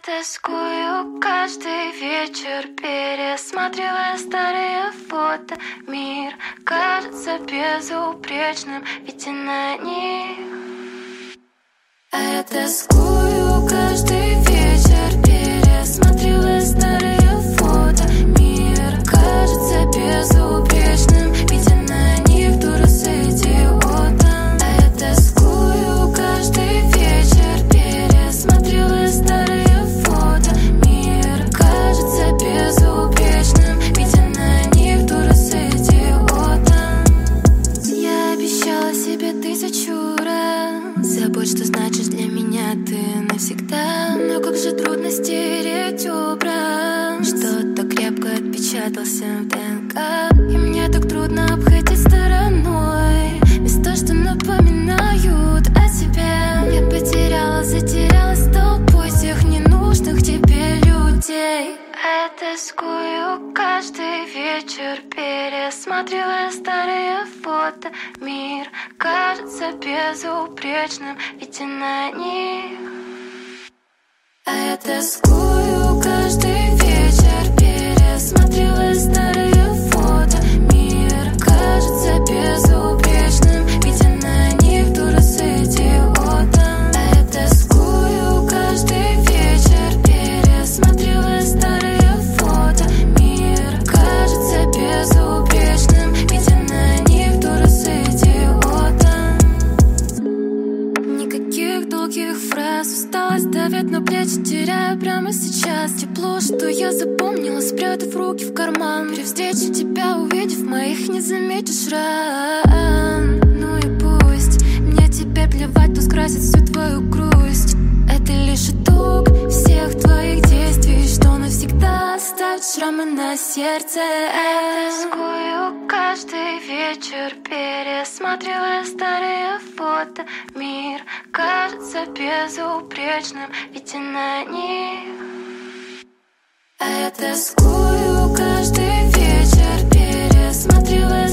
тоскую каждый вечер, пересматривая старые фото. Мир кажется безупречным, ведь и на них. А я тоскую каждый вечер, пересматривая старые фото. Мир кажется безупречным, ведь и на них дура с идиотом. А я тоскую каждый вечер, пересматривая старые фото. Мир кажется безупречным, ведь и на них дура с идиотом. Я обещала себе 1000 раз: забудь, что значишь для меня ты навсегда. Но как же трудно стереть образ, что так крепко отпечатался в ДНК. И мне так трудно обходить стороной места, что напоминают о тебе. Я потеряла, затерялась толпой всех ненужных тебе людей. А я тоскую каждый вечер, пересматривая старые фото. Мир кажется безупречным, ведь и на них. А я тоскую каждый вечер, пересматривая старые фото. Мир кажется безупречным, ведь и на них дура с идиотом. А я тоскую каждый вечер, пересматривая старые фото. Мир кажется безупречным, ведь и на них дура с идиотом. Никаких долгих фраз, усталость давит на плечи, теряю прямо сейчас. Тепло, что я запомнила, спрятав руки в карман. При встрече тебя, увидев, моих не заметишь ран. Ну и пусть, мне теперь плевать, кто скрасит всю твою грусть. Это лишь итог всех твоих действий, что навсегда оставит шрамы на сердце. Я тоскую каждый вечер, пересматривая старые фото. Мир кажется безупречным, ведь и на них. А я тоскую каждый вечер, пересматривая